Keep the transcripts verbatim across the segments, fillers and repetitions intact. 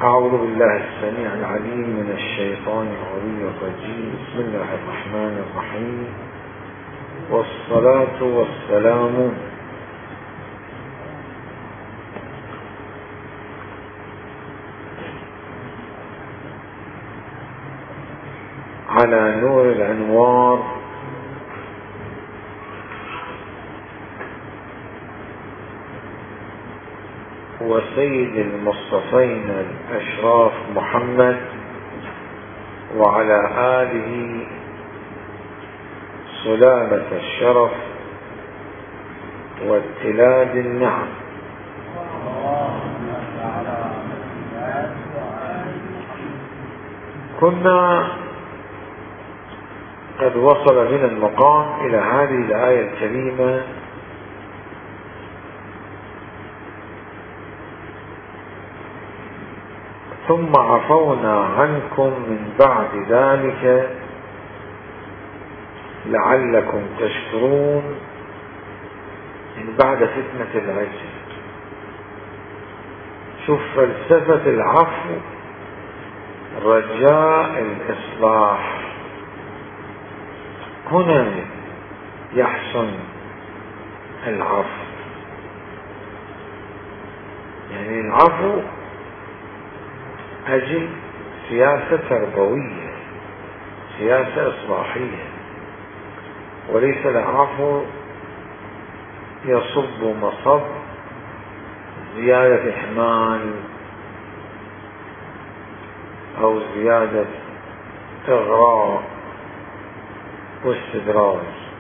أعوذ بالله السميع العليم من الشيطان الرجيم. بسم الله الرحمن الرحيم، والصلاة والسلام على نور الأنوار وسيد المصطفين الأشراف محمد وعلى آله سلالة الشرف واتلاد النعم. كنا قد وصل بنا المقام إلى هذه الآية الكريمة: ثم عفونا عنكم من بعد ذلك لعلكم تشكرون، من بعد فتنة العجل. شوف فلسفة العفو، رجاء الإصلاح. هنا يحسن العفو، يعني العفو أجل سياسة تربوية، سياسة إصلاحية، وليس العفو يصب مصب زيادة إحمال أو زيادة إغراء واستدراج.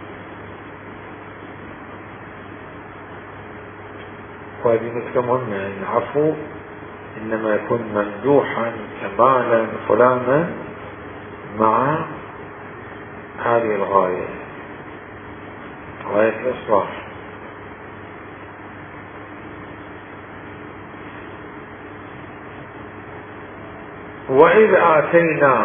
وهذه نكتة مهمة، يعني العفو إنما يكون ممدوحا كمالا فلانا مع هذه الغاية، غاية الإصلاح. وإذ آتينا،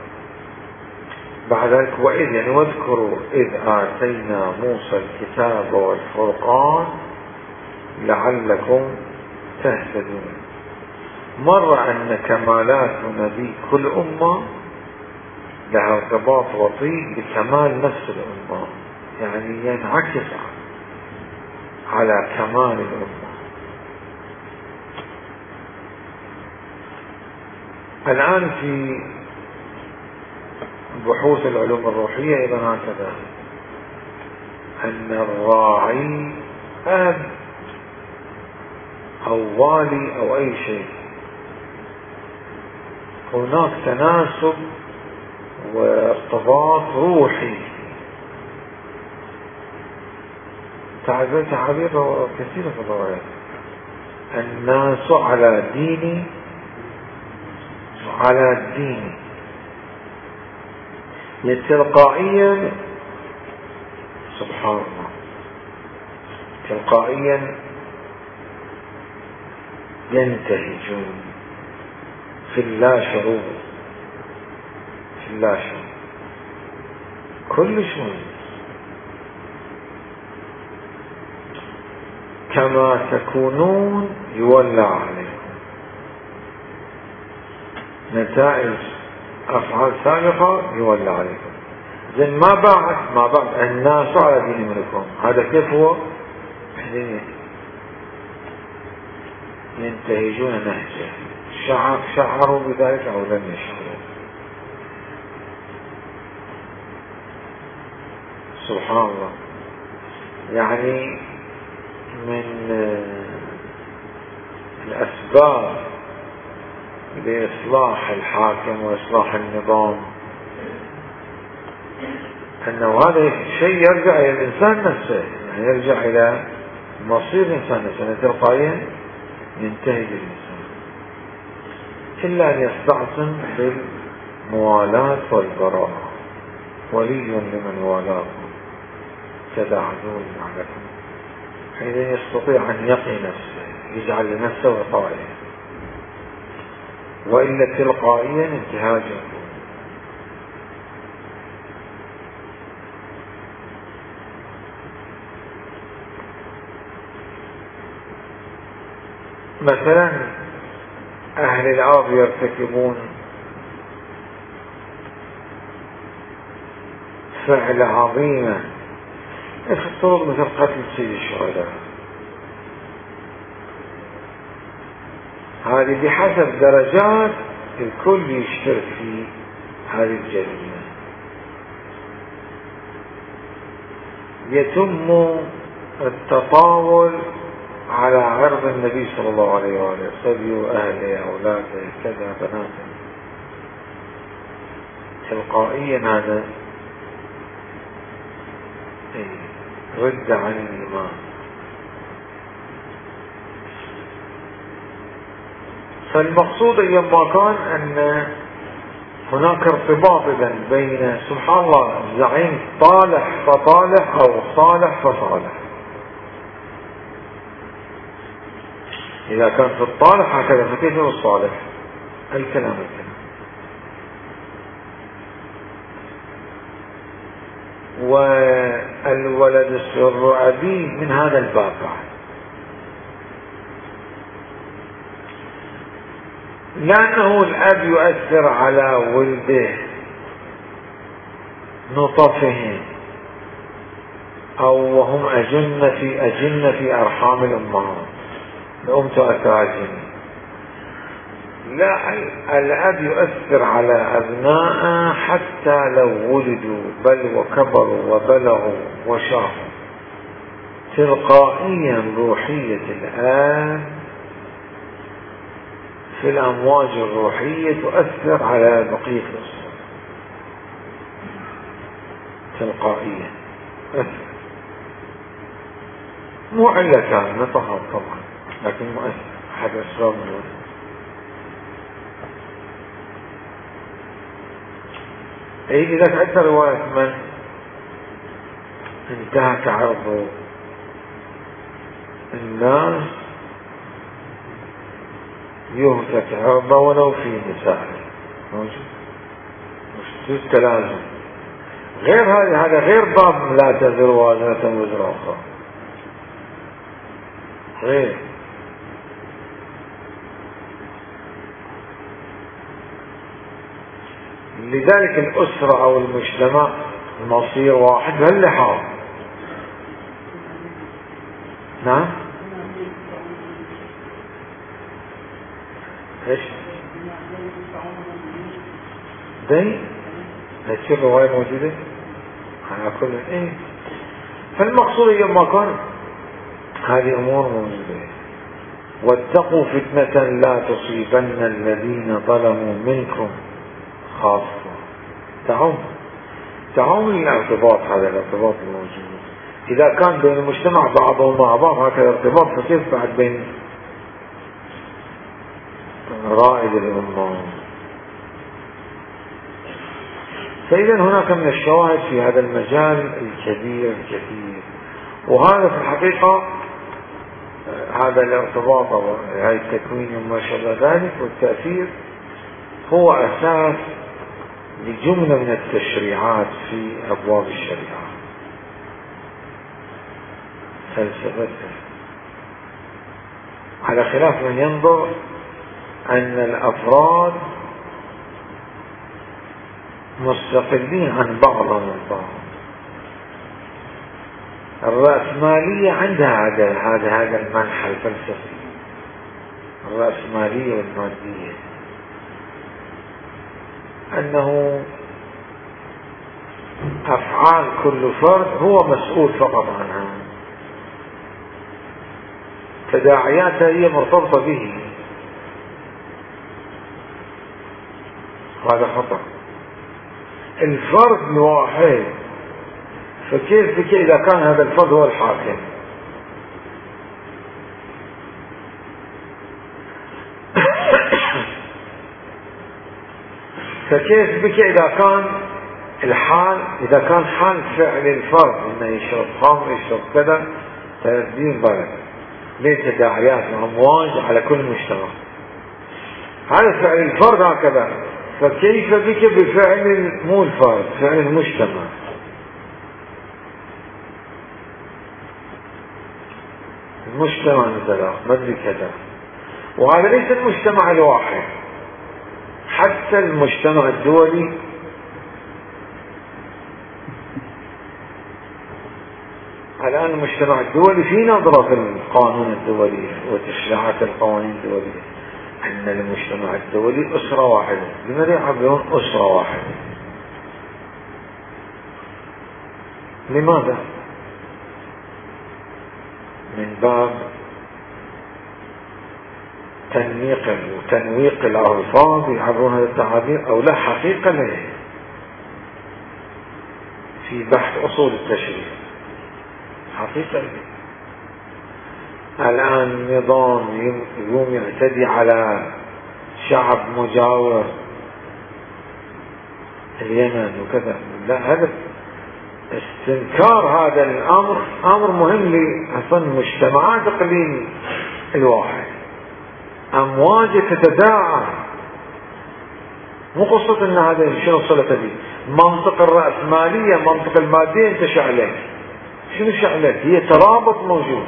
بعد ذلك وإذ يعني واذكروا إذ آتينا موسى الكتاب والفرقان لعلكم تهتدون. مر أن كمالات نبي كل أمة لها ارتباط وطيد بكمال نفس الأمة، يعني ينعكس على كمال الأمة. الآن في بحوث العلوم الروحية إذا هكذا، أن الراعي أب أو والي أو أي شيء، هناك تناسب وارتباط روحي. تعبير تعبير كثيرة في الروايات: الناس على دين على الدين. تلقائيا، سبحان الله، تلقائيا ينتهجون في اللا شعور، في اللا شعور كل شيء. كما تكونون يولى عليكم. نتائج أفعال سابقة يولى عليكم. زين ما بعد ما بعد الناس على دين ملكهم، هذا كيف هو؟ ينتهجون نهجه. شعر شعروا بذلك أو لم يشعروا. سبحان الله. يعني من الأسباب لإصلاح الحاكم وإصلاح النظام أنه هذا الشيء يرجع إلى الإنسان نفسه، يعني يرجع إلى مصير الإنسان نفسه. تلقائيا ينتهج الإنسان، إلا أن يستعصم بالموالاة والبراءة. ولي لمن والاكم كذا عدو عليكم، حين يستطيع أن يقي نفسه، يجعل لنفسه وقائه، وإلا تلقائيا انتهاجه. مثلا أهل الأرض يرتكبون فعل عظيمة يفترض مثل قتل سيد الشهداء، هذه بحسب درجات الكل يشترك في هذه الجريمة. يتم التطاول على عرض النبي صلى الله عليه وآله وسلم وأهله أولاده كذا بناته تلقائيا، هذا رد عن الإيمان. فالمقصود أيما كان أن هناك ارتباط بين سبحان الله الزعيم طالح فطالح أو صالح فصالح. إذا كان في الطالح هكذا فكيف في الصالح؟ الكلام الكلام. والولد السر أبيه من هذا الباب بعد، لأنه الأب يؤثر على ولده نطفهم أو وهم أجنة في أجنة في أرحام الأمهات، الأم تؤثر على الجنين. لا، الأب يؤثر على أبنائه حتى لو ولدوا بل وكبروا وبلغوا وشافوا، تلقائيا روحية الآب في الأمواج الروحية تؤثر على بقية الأسرة تلقائيا، مو علتان نطقا طبعا لكن مؤثر أحد أسباب الوزن. أي إذا كانت رواية من انتهك عرض الناس يهتك عرضه ولو في نساء موجود، مش تلازم غير هذا، هذا غير باب لا تزر وازرة وزر أخرى، غير. لذلك الأسرة أو المجتمع المصير واحد بهاللحاظ. نعم ايش دي هالشي الرواية موجودة على كل ايه. فالمقصود يوم كان هذه أمور موجودة. واتقوا فتنة لا تصيبن الذين ظلموا منكم خاصة. تعم تعم الارتباط، هذا الارتباط الموجود. إذا كان بين المجتمع بعضهم مع بعض هكذا ارتباط، فكيف بعد بين رائد الأمة؟ فإذا هناك من الشواهد في هذا المجال الكبير الكثير. وهذا في الحقيقة هذا الارتباط أو هاي التكوين وما شابه ذلك والتأثير هو أساس لجملة من التشريعات في أبواب الشريعة فلسفتها، على خلاف من ينظر أن الأفراد مستقلين عن بعضهم البعض. الرأسمالية عندها هذا هذا هذا المنحى الفلسفي، الرأسمالية والمادية، أنه أفعال كل فرد هو مسؤول فقط عنها، تداعياتها هي مرتبطة به. هذا خطأ. الفرد الواحد، فكيف بك إذا كان هذا الفرد هو الحاكم؟ فكيف بك إذا كان الحال إذا كان حال فعل الفرد إنه يشرب خمر يشرب كذا تدين بلد ليه تداعيات وأمواج على كل مجتمع، هذا فعل الفرد هكذا، فكيف بك بفعل مو الفرد فعل المجتمع؟ المجتمع مثلا ما ادري كذا، وهذا ليس المجتمع الواحد، حتى المجتمع الدولي الآن المجتمع الدولي في نظرة في القانون الدولي وتشريعات القوانين الدولية أن المجتمع الدولي أسرة واحدة. لماذا يعبرون أسرة واحدة؟ لماذا؟ من باب تنميق وتنويق الألفاظ يعبرون هذا التعابير، أو لا حقيقة له في بحث أصول التشريع حقيقة. الآن نظام يقوم يعتدي على شعب مجاور اليمن وكذا، لا، هذا استنكار هذا الأمر أمر مهم لأصلا مجتمعات إقليم الواحد، أمواج تتداعى. مو قصة أن هذا شنو صلة به منطق الرأسمالية، منطق المادية انت شعلك، شنو شعلك؟ هي ترابط موجود.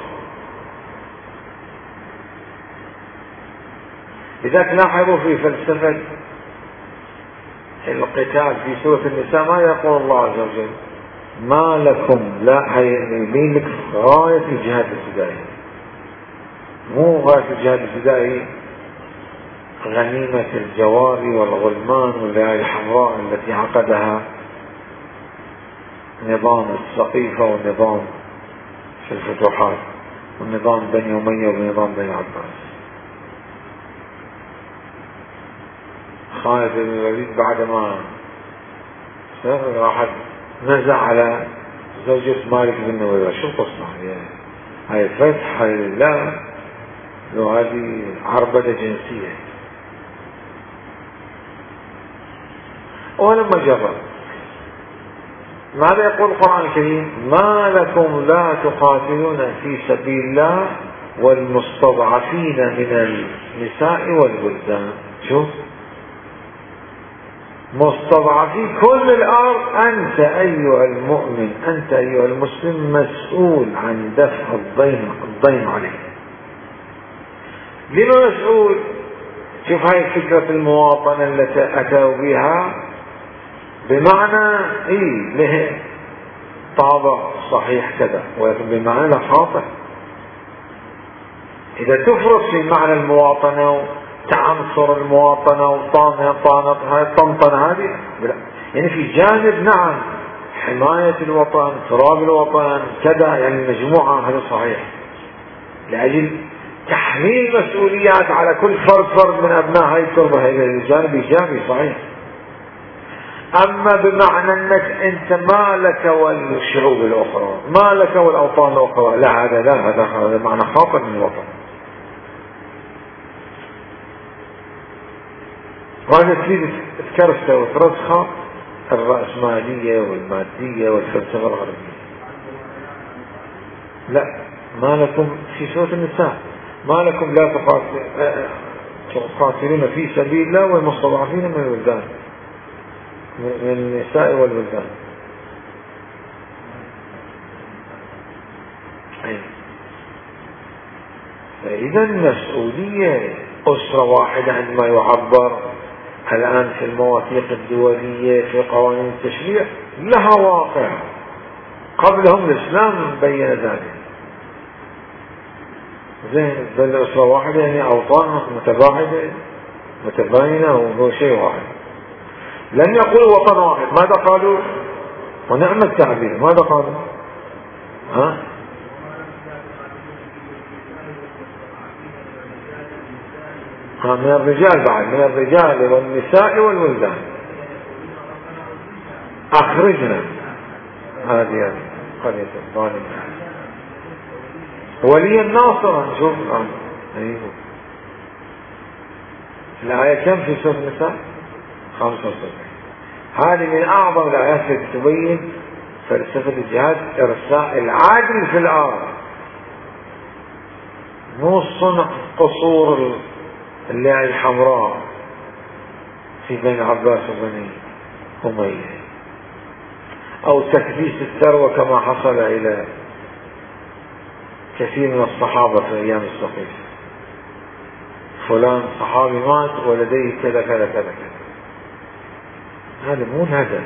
لذلك لاحظوا في فلسفة القتال في سورة النساء ما يقول الله عز وجل ما لكم لا يبين لك غاية الجهاد الفدائي، مو غاية الجهاد الفدائي غنيمة الجواري والغلمان والليالي الحمراء التي عقدها نظام السقيفة والنظام في الفتوحات والنظام بني أمية ونظام بني عباس. خالد بن الوليد بعدما راح نزع على زوجة مالك بن نويرة، شو القصة؟ هاي فتح، هاي لا، لو هذه عربدة جنسية. ولما جرب ماذا يقول القرآن الكريم؟ ما لكم لا تقاتلون في سبيل الله والمستضعفين من النساء والولدان. شوف، مستضعفين كل الأرض، أنت أيها المؤمن، أنت أيها المسلم مسؤول عن دفع الضيم الضيم عليه. لما مسؤول؟ شوف هاي فكرة المواطنة التي أتوا بها، بمعنى إيه له طابع صحيح كذا، ولكن بمعنى لا خاطئ. إذا تفرض في معنى المواطنة تعنصر المواطنة وطانة طانط هاي الطنطنة هذه، يعني في جانب نعم حماية الوطن، تراب الوطن كذا، يعني مجموعة، هذا صحيح لأجل تحميل مسؤوليات على كل فرد فرد من أبناء هاي التربة، هذا الجانب إيجابي صحيح. أما بمعنى أنك أنت ما لك والشعوب الأخرى، ما لك والأوطان الأخرى، لا، هذا لا، هذا هذا معنى خاطئ من الوطن. وهذا تريد تكرسه وترسخه الرأسمالية والمادية والفلسفة الغربية. لا، ما لكم في سورة النساء ما لكم لا تقاتلون في سبيل الله والمستضعفين من الولدان، من النساء والولدان. فإذا المسؤولية أسرة واحدة عندما يعبر الآن في المواثيق الدولية في قوانين التشريع لها واقع، قبلهم الإسلام بين ذلك. زين، بل أسرة واحدة يعني أوطان متباعدة متباينة وهو شيء واحد. لم يقولوا وطن واحد، ماذا قالوا؟ ونعم التعبير، ماذا قالوا؟ ها؟ ها من الرجال بعد، من الرجال والنساء والولدان. أخرجنا هذه قرية الظالمة وليا ناصرا. شوف الآن أيوه الآية كم في سورة النساء؟ خمسة وسبعين. هذه من أعظم الآيات التي تبين فلسفة الجهاد، إرساء العدل في الأرض، مو صنع قصور الليالي الحمراء في بني عباس وبني أمية، أو تكديس الثروة كما حصل إلى كثير من الصحابة في أيام الصقيف. فلان صحابي مات ولديه كذا كذا كذا كذا. هذا مو الهدف.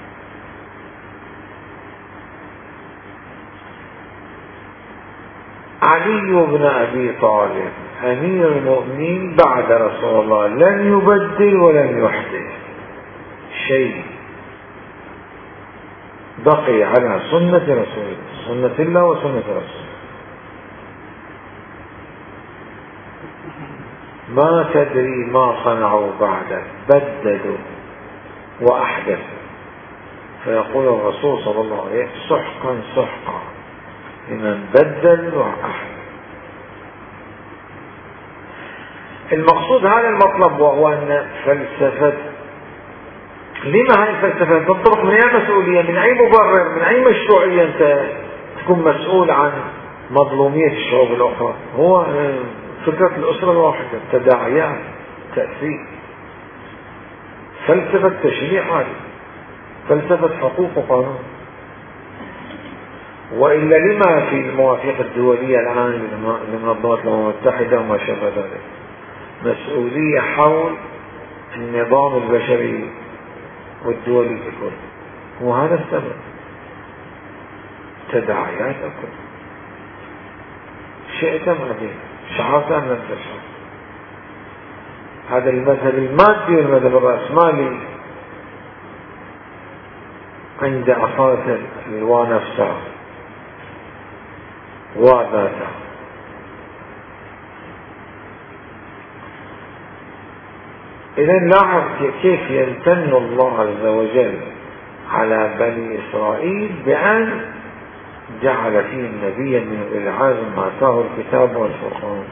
علي بن أبي طالب أمير المؤمنين بعد رسول الله لن يبدل ولن يحدث شيء، بقي على سنة رسول الله، سنة الله وسنة رسوله. ما تدري ما صنعوا بعدك، بدلوا وأحدثوا. فيقول الرسول صلى الله عليه وسلم سحقا سحقا لمن بدل وأحدث. المقصود هذا المطلب، وهو أن فلسفة، لما هاي الفلسفة تنطلق من أي مسؤولية، من أي مبرر، من أي مشروعية أنت تكون مسؤول عن مظلومية الشعوب الأخرى؟ هو فكرة الأسرة الواحدة، تداعيات، تأثير، فلسفة تشريع، هذه فلسفة حقوق وقانون. وإلا لما في المواثيق الدولية الآن لمنظمة الأمم المتحدة وما شابه ذلك مسؤولية حول النظام البشري والدولي ككل؟ وهذا السبب، تداعيات أكل شئت أم أبيت، شعرت أم لم تشعر. هذا المذهب المادي والمذهب الرأسمالي عند أصالة ونفسها وذاتها. إذن لاحظ كيف يمتن الله عز وجل على بني إسرائيل بأن جعل فيهم نبيا من أولي العزم آتاه الكتاب والفرقان.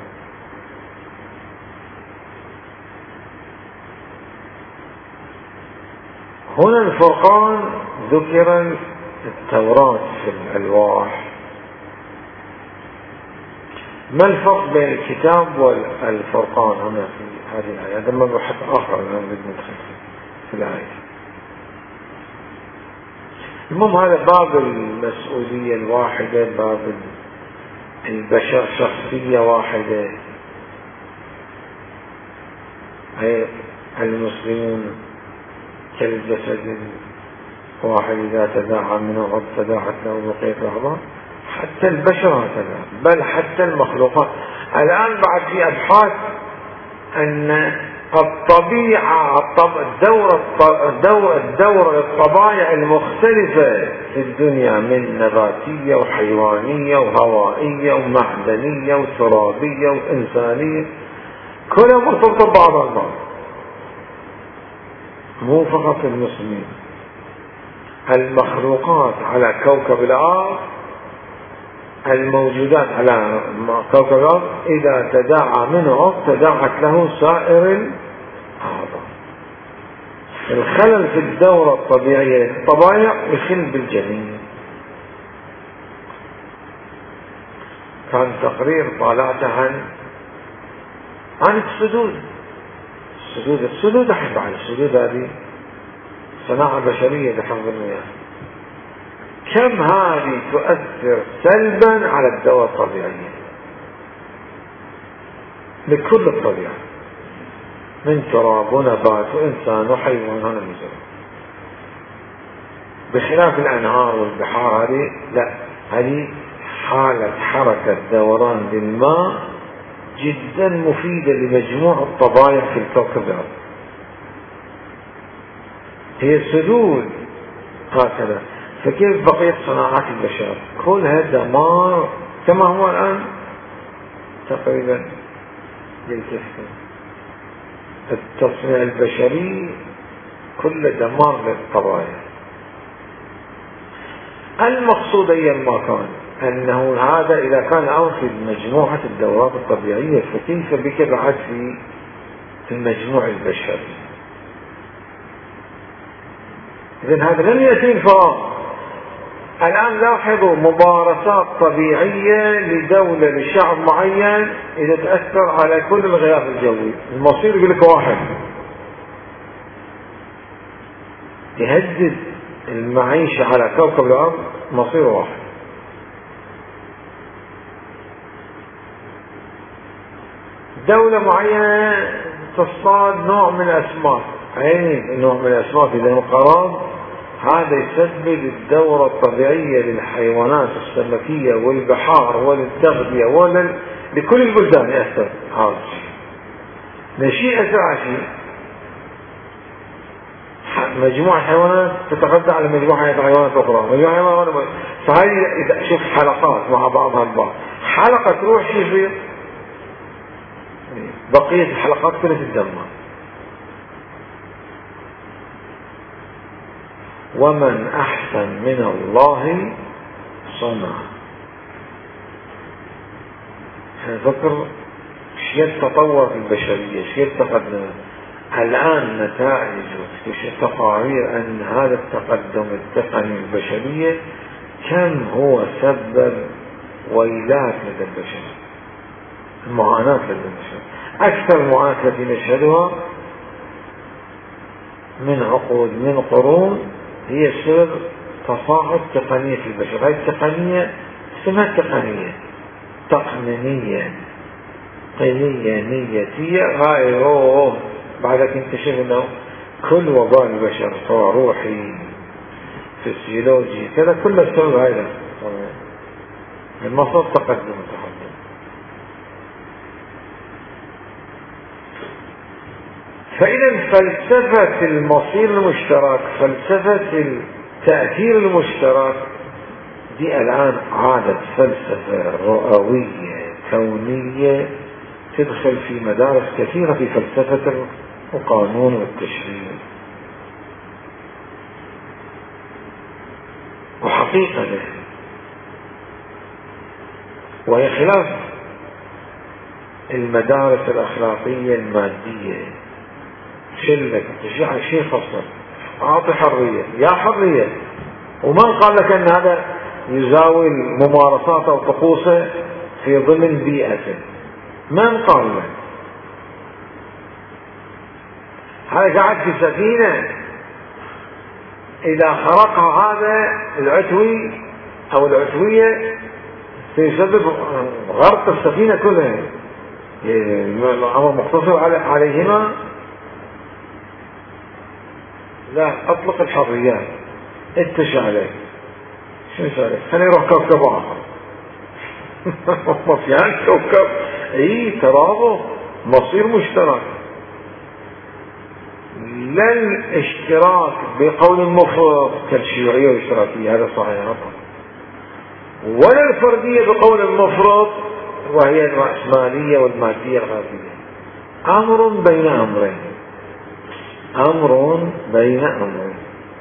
هنا الفرقان ذكر التوراة في الألواح. ما الفرق بين الكتاب والفرقان هنا في هذه الآية؟ هذا مبحث آخر أنا أريد ندخل في الآية. المهم هذا باب المسؤولية الواحدة، باب البشر شخصية واحدة، أي المسلمون كالجسد واحد إذا تداعى منه عضو تداعت له بقية الأعضاء. حتى البشر هكذا، بل حتى المخلوقات. الآن بعد في أبحاث أن الطبيعة الدورة الدورة الدورة الطبائع المختلفة في الدنيا من نباتية وحيوانية وهوائية ومعدنية وترابية وإنسانية كلها مرتبطة ببعضها البعض، مو فقط المسلمين. المخلوقات على كوكب الأرض، الموجودات على كوكب الأرض إذا تداعى منه تداعت له سائر الأعضاء. الخلل في الدورة الطبيعية الطبائع يخل بالجميع. كان تقرير طالعته عن عن السدود السدود السدود أحب عن السدود، هذه صناعة بشرية بحفظ المياه. كم هذه تؤثر سلبا على الدورة الطبيعية لكل الطبيعة من تراب ونبات وإنسان وحيوان. هذا مثلا بخلاف الأنهار والبحار، هذه لا، هذه حالة حركة دوران للماء جدا مفيدة لمجموع الطبائع في الكوكب الأرض. هي السدود هكذا. فكيف بقية صناعات البشر كلها دمار كما هو الآن تقريبا للكفر. التصنيع البشري كل دمار للطبائع. المقصود أيا ما كان أنه هذا إذا كان الآن في مجموعة الدورات الطبيعية، فكيف بك بعد في المجموع البشري؟ إذن هذا لم يأتي فراغ. الآن لاحظوا ممارسات طبيعية لدولة لشعب معين إذا تأثر على كل الغلاف الجوي، المصير يقول لك واحد يهدد المعيشة على كوكب الأرض، مصير واحد. دولة معينة تصطاد نوع من الأسماك، أي نوع من الأسماك إذا انقرض، هذا يسبب الدورة الطبيعية للحيوانات السمكية والبحار وللتغذية ولل... لكل البلدان يأثر هذا الشيء. نشيء أسرع شيء مجموعة حيوانات تتغذى على مجموعة حيوانات أخرى، مجموعة حيوانات أخرى، فهي إذا شوف حلقات مع بعضها البعض، حلقة تروح شيء يصير بقية الحلقات كلها تتدمر. ومن أحسن من الله صنع. نفكر شيء تطور في البشرية، شيء تقدم الآن، نتائج واكتشاف تقارير أن هذا التقدم التقني البشرية كم هو سبب ويلات لدى البشر، المعاناة لدى البشر. أكثر المعاناة التي نشهدها من عقود من قرون هي سبب تصاعد تقنية البشر. هذه التقنية اسمها تقنية تقنينية قيمية نيتية غاية. بعدك اكتشف انه كل وباء البشر سواء روحي فسيولوجي كذا كله السبب هذا المصدر تقدم وتقدم. فإذا فلسفة المصير المشترك، فلسفة التأثير المشترك دي الآن عادت فلسفة رؤوية كونية تدخل في مدارس كثيرة في فلسفة القانون والتشريع. وحقيقة له وهي خلاف المدارس الأخلاقية المادية. شلك تشيع شيء خاصة، أعطي حرية، يا حرية، ومن قال لك أن هذا يزاول ممارسات أو طقوسه في ضمن بيئته؟ من قال لك؟ هذا قاعد في سفينة إذا خرقها هذا العتوي أو العتوية سيسبب غرق السفينة كلها. الأمر مقتصر عليهما؟ لا، أطلق الحريات. اتش عليك شو عليك؟ خلينا نروح كوكب آخر. مفيان كوكب اي ترابط مصير مشترك. لا الاشتراك بقول المفرط كالشيوعية والاشتراكية، هذا صحيح، ولا الفردية بقول المفرط وهي الرأسمالية والمادية الغازية. أمر بين أمرين، أمر بين أمرين.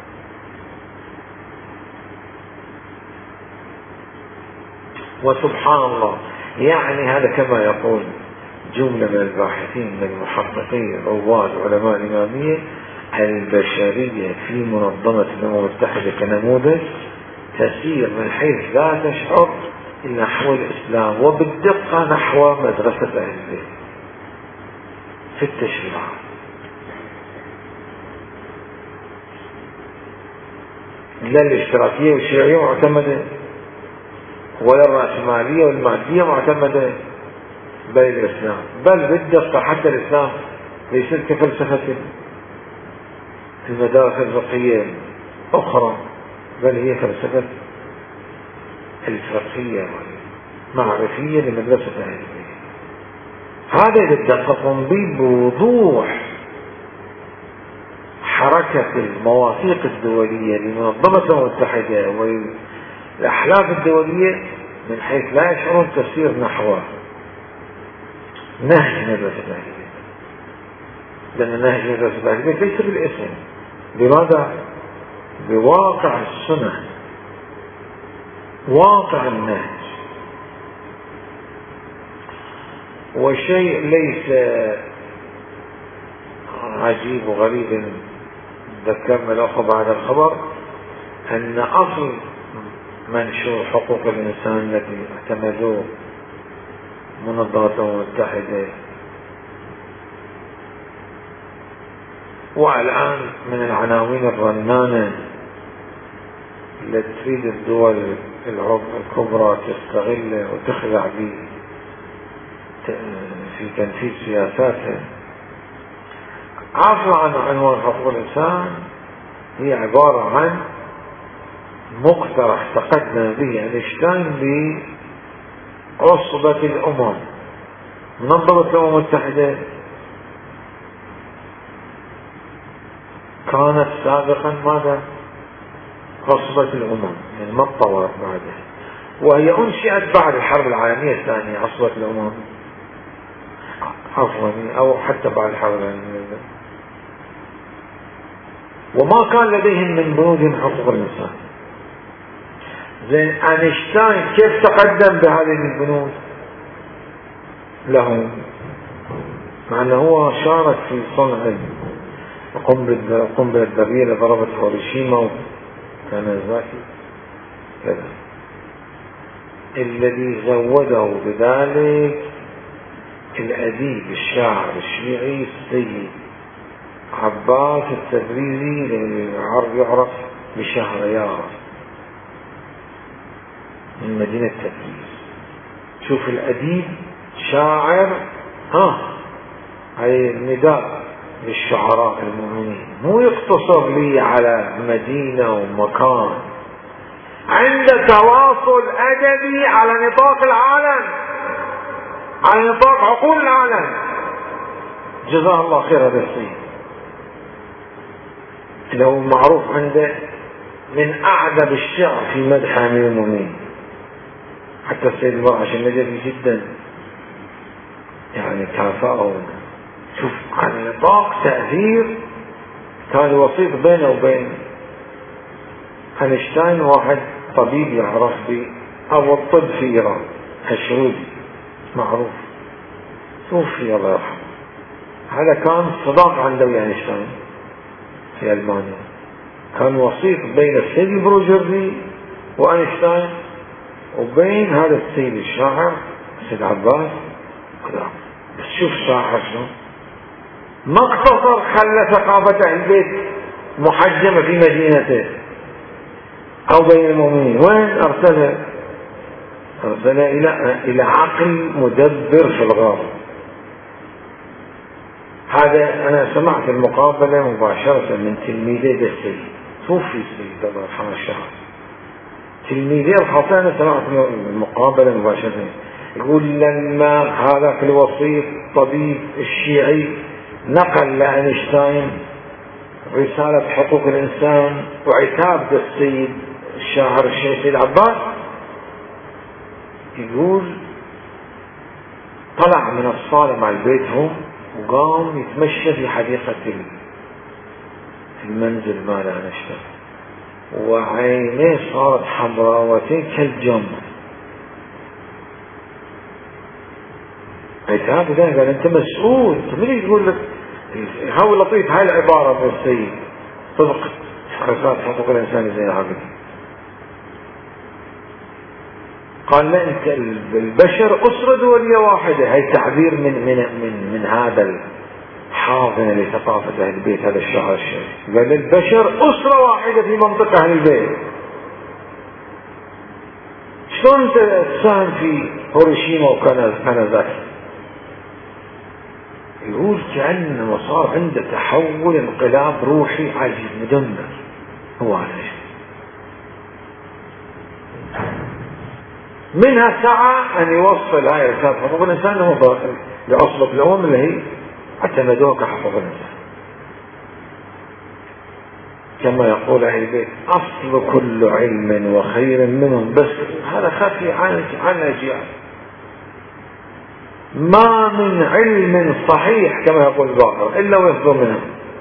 وسبحان الله، يعني هذا كما يقول جملة من الباحثين من المحققين رواد علماء الإمامية، البشرية في منظمة الأمم المتحدة كنموذج تسير من حيث لا تشعر نحو الإسلام وبالدقة نحو مدرسة أهل البيت في التشريعات. لا الاشتراكية والشيوعية معتمدة، ولا الرأسمالية والمادية معتمدة بل الإسلام، بل بالدقة حتى الإسلام ليس كفلسفة المدارس الفقهية أخرى، بل هي فلسفة الفقهية معرفية لمدرسة أهل البيت. هذا إذا دققون به بوضوح حركة المواثيق الدولية لمنظمة الأمم المتحدة والأحلاف الدولية من حيث لا يشعرون تسير نحو نهج مدرسة أهل البيت. لأن نهج مدرسة أهل البيت ليس بالاسم، بماذا؟ بواقع السنة، واقع النهج. وشيء ليس عجيب وغريب ذكرنا الأخوة بعد الخبر أن أصل منشور حقوق الإنسان الذي اعتمدوه منظمة الأمم المتحدة والآن من العناوين الرنانة التي تريد الدول الكبرى تستغله وتخدع به في تنفيذ سياساته. عفوا عن عنوان حقوق الإنسان، هي عبارة عن مقترح تقدم به أينشتاين بعصبة الأمم. منظمة الأمم المتحدة كانت سابقا ماذا؟ عصبة الأمم، يعني ما اتطورت بعدها، وهي أنشئت بعد الحرب العالمية الثانية عصبة الأمم، عفوا، أو حتى بعد الحرب العالمية. وما كان لديهم من بنودهم حقوق الإنسان. زين، أينشتاين كيف تقدم بهذه البنود لهم؟ مع أنه هو شارك في صنع القنبلة الذرية اللي ضربت هيروشيما وناجازاكي كذا. الذي زوده بذلك الأديب الشاعر الشيعي السيد عباس التبريزي، اللي يعرف بشهريار من مدينة تبريز. شوف الأديب شاعر، ها هاي النداء للشعراء المؤمنين، مو يقتصر لي على مدينة ومكان، عند تواصل أدبي على نطاق العالم، على نطاق عقول العالم. جزاه الله خير هذا السيد، له معروف عنده من أعذب الشعر في مدح أمير المؤمنين. حتى السيد البرعش النجفي جدا يعني كافأه. شوف عن نطاق تأثير كان وسيط بينه وبين أينشتاين واحد طبيب يعرف بأبو الطب في إيران، الشرودي معروف، توفي الله يرحمه. هذا كان صداق عنده ويا أينشتاين في ألمانيا، كان وسيط بين السيد البروجردي وأينشتاين وبين هذا السيد الشاعر السيد عباس كذا. بس شوف شاعر شنو، ما اقتصر خلى ثقافة أهل البيت محجمة في مدينته أو بين المؤمنين، وين أرسل؟ أرسل إلى إلى عقل مدبر في الغار. هذا أنا سمعت المقابلة مباشرة من تلميذي السيد، توفي السيد الله يرحمه الشهر، تلميذي الخاصة أنا سمعت المقابلة مباشرة. يقول لما هذا الوسيط الطبيب الشيعي نقل لأينشتاين رسالة حقوق الإنسان وعتاب السيد الشاعر الشيخ سيد عباس، يقول طلع من الصالة مع بيتهم وقام يتمشى في حديقة المنزل مال أينشتاين، وعينيه صارت حمراوتين كالجمر. عتاب ده قال أنت مسؤول، أنت من يقول لك هاو لطيف هاي العبارة من السيد طبق رسالة حقوق الإنسان زي هذا. قال لا، أنت البشر أسرة دولية واحدة، هاي تعبير من من من من هذا الحاضن لثقافة أهل البيت، هذا الشعر الشيخ قال البشر أسرة واحدة في منطقة أهل البيت. شلون تساهم في هيروشيما وكنازاكي؟ يقول كأنه صار عنده تحول انقلاب روحي عجيب مدمر. هو هذا الشيء منها سعى أن يوصل هاي رسالة حقوق الإنسان لعصبة الأمم اللي هي اعتمدوها كحقوق الإنسان. كما يقول أهل البيت أصل كل علم وخير منهم، بس هذا خفي عن عن الأجيال. ما من علم صحيح كما يقول الباقر إلا ويصدر منه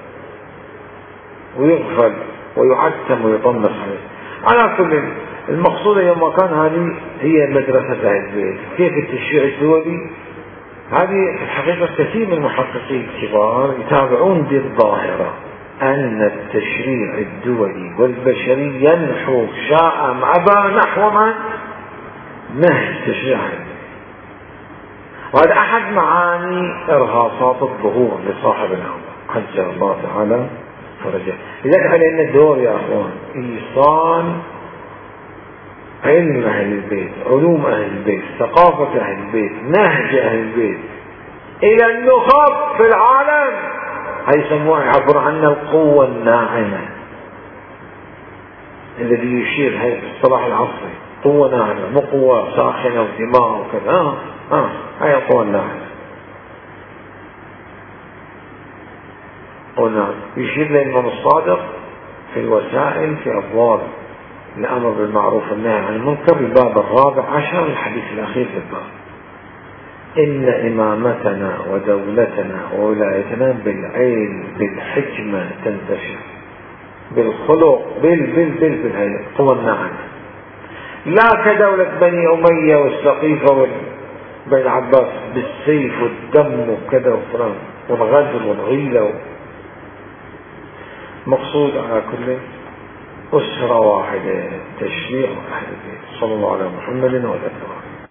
ويغفل ويعتم ويطمس عليه. على كل المقصود يوم كان هذه هي مدرسة أهل البيت. كيف التشريع الدولي؟ هذه الحقيقة كثير من المحققين الكبار يتابعون دي الظاهرة، أن التشريع الدولي والبشري ينحو شاء أم أبى نحو من؟ نهج التشريع. وهذا أحد معاني إرهاصات الظهور لصاحب الأمر عجل الله تعالى فرجه. لذلك علينا الدور يا أخوان إيصال علم أهل البيت، علوم أهل البيت، ثقافة أهل البيت، نهج أهل البيت إلى النخب في العالم، هيسموه يعبر عنا القوة الناعمة، الذي يشير هذا الصلاح العصري، قوة ناعمة، مو قوة ساخنة ودماء وكذا. اه اه هاي القوة الناعمة. قلنا يشير للإمام الصادق في الوسائل في أبواب الأمر بالمعروف والنهي عن المنكر، الباب الرابع عشر، الحديث الأخير في الباب: إن إمامتنا ودولتنا وولايتنا بالعلم بالحكمة تنتشر، بالخلق بال بال بال بالهيئة قوى الناعمة، لا كدولة بني أمية والسقيفة وبني العباس بالسيف والدم وكذا وفلان والغدر والغيلة. مقصود على كل أسرة واحدة تشريع أهل البيت. صلى الله على محمد وعلى آله.